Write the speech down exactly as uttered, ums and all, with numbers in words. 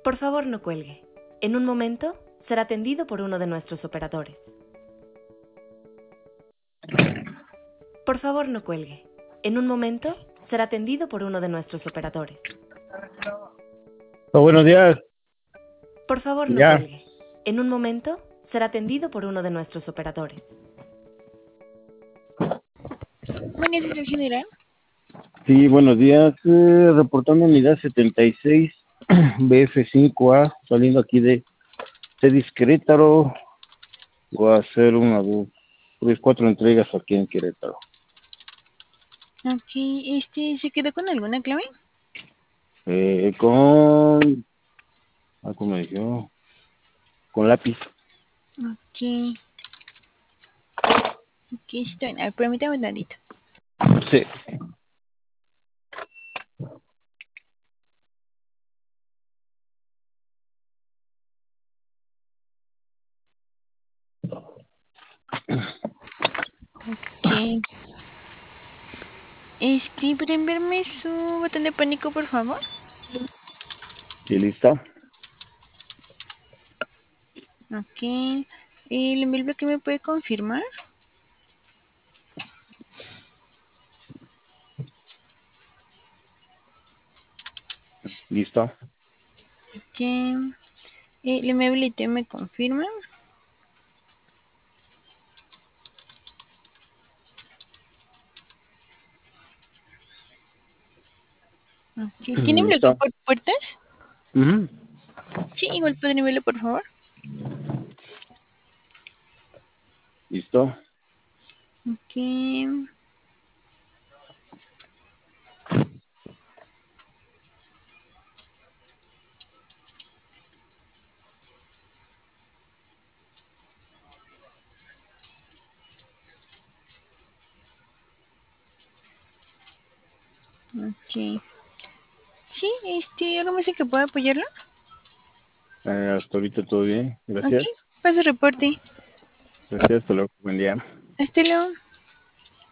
Por favor, no cuelgue. En un momento será atendido por uno de nuestros operadores. Por favor, no cuelgue. En un momento será atendido por uno de nuestros operadores. Oh, buenos días. Por favor, no Ya. cuelgue. En un momento será atendido por uno de nuestros operadores. Buenas días, general. Sí, buenos días. Eh, reportando unidad setenta y seis B F cinco A, saliendo aquí de Cedis Querétaro. Voy a hacer una, dos, tres, cuatro entregas aquí en Querétaro. Ok, este, ¿se quedó con alguna clave? Eh, con... Ah, ¿cómo me dijo? Con lápiz. Ok. Ok, está bien. A ver, permítame un tantito. Sí. Ok. Este, ¿pueden verme su botón de pánico, por favor? ¿Sí, listo? Ok. ¿El envío que me puede confirmar? ¿Listo? Ok. ¿El enviability me confirma? Ok. ¿Tiene bloqueo ¿Listo? por puertas? Ujú. Sí, igual pueden verlo, por favor. ¿Listo? Ok. Ok. Sí, este, ¿algo más en que pueda apoyarlo? Eh, hasta ahorita todo bien. Ok. Gracias. Paso reporte. Gracias. Hasta luego. Buen día. Hasta luego.